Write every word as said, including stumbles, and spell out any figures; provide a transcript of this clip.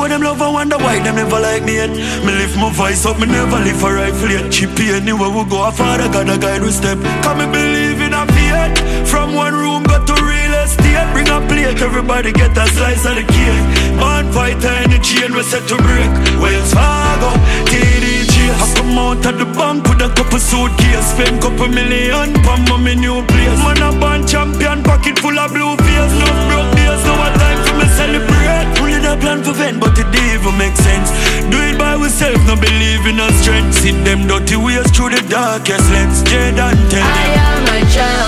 show them love and wonder why them never like me yet. Me lift my voice up, me never live a rifle yet. Chippy anywhere we go, a father God a guide we step. Come me believe in a faith. From one room go to real estate. Bring a plate, everybody get a slice of the cake. Man fighter in the chain, we set to break. Wells Fargo, T D J. I come out of the bank with a couple suitcase. Spend couple million for my new place. Man a band champion, pocket full of blue face. No broke days, no more time for me celebrate. Only the plan for vent, but it didn't even make sense. Do it by ourselves, no believe in our strength. See them dirty ways through the darkest lens. Jade and tell them I am a child.